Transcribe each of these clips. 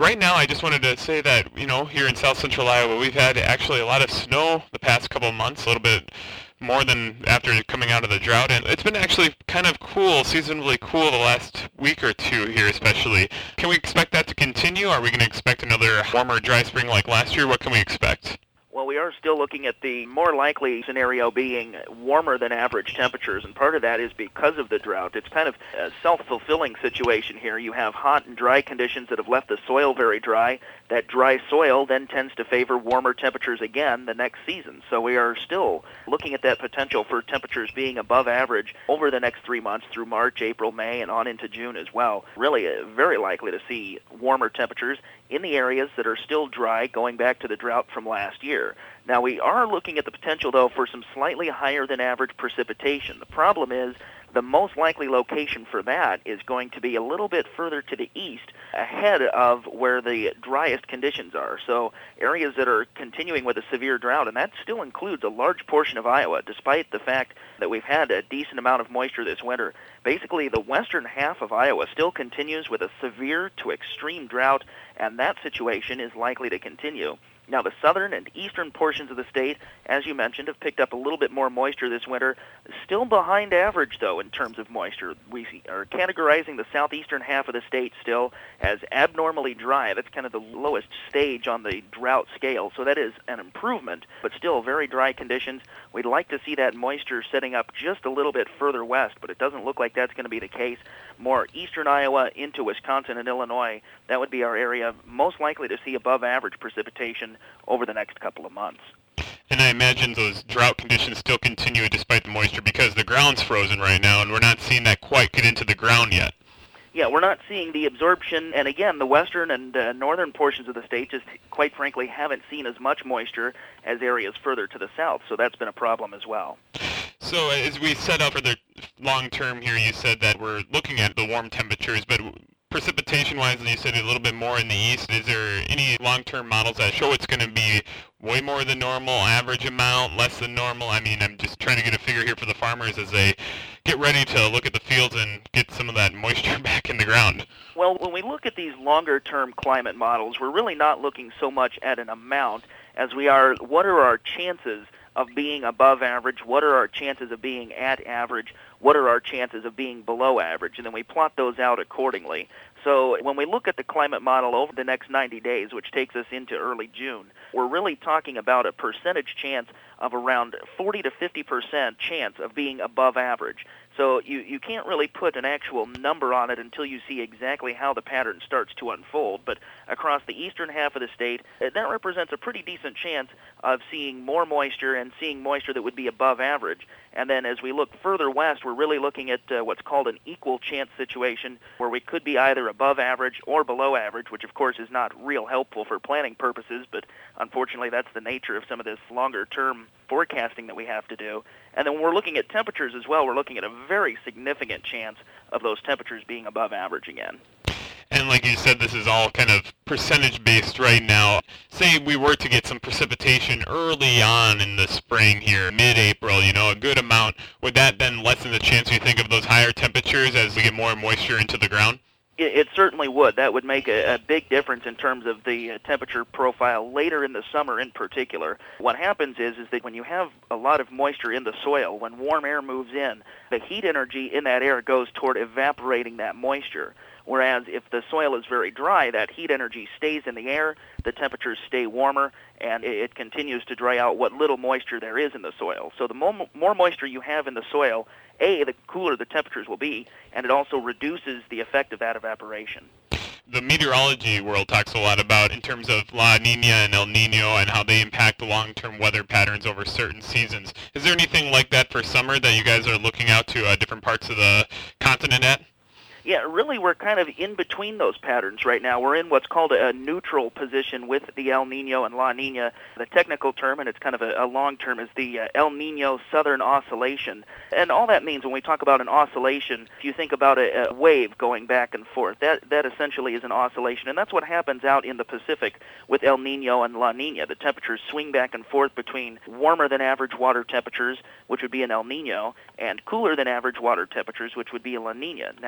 right now, I just wanted to say that, here in south central Iowa, we've had actually a lot of snow the past couple of months, a little bit more than after coming out of the drought. And it's been actually kind of cool, seasonably cool the last week or two here especially. Can we expect that to continue? Are we going to expect another warmer, dry spring like last year? What can we expect? Well, we are still looking at the more likely scenario being warmer than average temperatures, and part of that is because of the drought. It's kind of a self-fulfilling situation here. You have hot and dry conditions that have left the soil very dry. That dry soil then tends to favor warmer temperatures again the next season. So we are still looking at that potential for temperatures being above average over the next 3 months through March, April, May, and on into June as well. Really very likely to see warmer temperatures in the areas that are still dry going back to the drought from last year. Now, we are looking at the potential, though, for some slightly higher than average precipitation. The problem is the most likely location for that is going to be a little bit further to the east, ahead of where the driest conditions are. So areas that are continuing with a severe drought, and that still includes a large portion of Iowa, despite the fact that we've had a decent amount of moisture this winter. Basically, the western half of Iowa still continues with a severe to extreme drought, and that situation is likely to continue. Now, the southern and eastern portions of the state, as you mentioned, have picked up a little bit more moisture this winter. Still behind average, though, in terms of moisture. We are categorizing the southeastern half of the state still as abnormally dry. That's kind of the lowest stage on the drought scale, so that is an improvement, but still very dry conditions. We'd like to see that moisture setting up just a little bit further west, but it doesn't look like that's going to be the case. More eastern Iowa into Wisconsin and Illinois, that would be our area most likely to see above average precipitation over the next couple of months. And I imagine those drought conditions still continue despite the moisture because the ground's frozen right now, and we're not seeing that quite get into the ground yet. Yeah, we're not seeing the absorption, and again, the western and northern portions of the state just, quite frankly, haven't seen as much moisture as areas further to the south, so that's been a problem as well. So as we set up for the long term here, you said that we're looking at the warm temperatures, but precipitation-wise, you said a little bit more in the east. Is there any long-term models that show it's going to be way more than normal, average amount, less than normal? I mean, I'm just trying to get a figure here for the farmers as they get ready to look at the fields and get some of that moisture back in the ground. Well, when we look at these longer-term climate models, we're really not looking so much at an amount as we are what are our chances of being above average, what are our chances of being at average, what are our chances of being below average, and then we plot those out accordingly. So when we look at the climate model over the next 90 days, which takes us into early June, we're really talking about a percentage chance of around 40 to 50% chance of being above average. So you can't really put an actual number on it until you see exactly how the pattern starts to unfold. But across the eastern half of the state, that represents a pretty decent chance of seeing more moisture and seeing moisture that would be above average. And then as we look further west, we're really looking at what's called an equal chance situation where we could be either above average or below average, which of course is not real helpful for planning purposes, but unfortunately that's the nature of some of this longer-term forecasting that we have to do. And then when we're looking at temperatures as well, we're looking at a very significant chance of those temperatures being above average again. And like you said, this is all kind of percentage-based right now. Say we were to get some precipitation early on in the spring here, mid-April, a good amount. Would that then lessen the chance, you think, of those higher temperatures as we get more moisture into the ground? It certainly would. That would make a big difference in terms of the temperature profile later in the summer in particular. What happens is that when you have a lot of moisture in the soil, when warm air moves in, the heat energy in that air goes toward evaporating that moisture. Whereas if the soil is very dry, that heat energy stays in the air, the temperatures stay warmer, and it continues to dry out what little moisture there is in the soil. So the more moisture you have in the soil, the cooler the temperatures will be, and it also reduces the effect of that evaporation. The meteorology world talks a lot about in terms of La Nina and El Nino and how they impact the long-term weather patterns over certain seasons. Is there anything like that for summer that you guys are looking out to different parts of the continent at? Yeah, really we're kind of in between those patterns right now. We're in what's called a neutral position with the El Nino and La Nina. The technical term, and it's kind of a long term, is the El Nino Southern Oscillation. And all that means when we talk about an oscillation, if you think about a wave going back and forth, that essentially is an oscillation. And that's what happens out in the Pacific with El Nino and La Nina. The temperatures swing back and forth between warmer than average water temperatures, which would be an El Nino, and cooler than average water temperatures, which would be a La Nina. Now, we're going to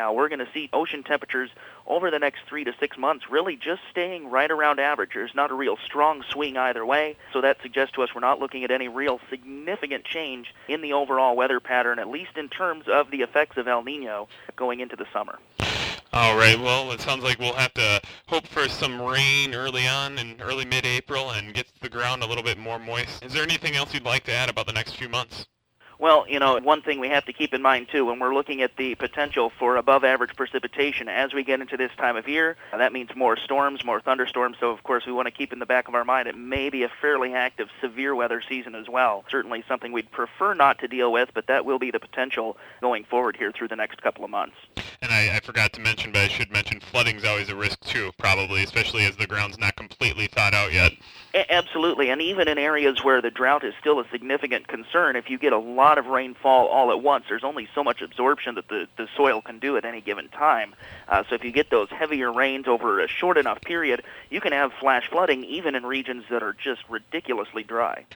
to see ocean temperatures over the next 3 to 6 months really just staying right around average. There's not a real strong swing either way, so that suggests to us we're not looking at any real significant change in the overall weather pattern, at least in terms of the effects of El Nino going into the summer. All right, well, it sounds like we'll have to hope for some rain early on in early mid-April and get the ground a little bit more moist. Is there anything else you'd like to add about the next few months? Well, one thing we have to keep in mind, too, when we're looking at the potential for above-average precipitation as we get into this time of year, that means more storms, more thunderstorms, so of course we want to keep in the back of our mind it may be a fairly active severe weather season as well. Certainly something we'd prefer not to deal with, but that will be the potential going forward here through the next couple of months. And I forgot to mention, but I should mention flooding's always a risk, too, probably, especially as the ground's not completely thawed out yet. Absolutely, and even in areas where the drought is still a significant concern, if you get a lot of rainfall all at once, there's only so much absorption that the soil can do at any given time. So if you get those heavier rains over a short enough period, you can have flash flooding even in regions that are just ridiculously dry.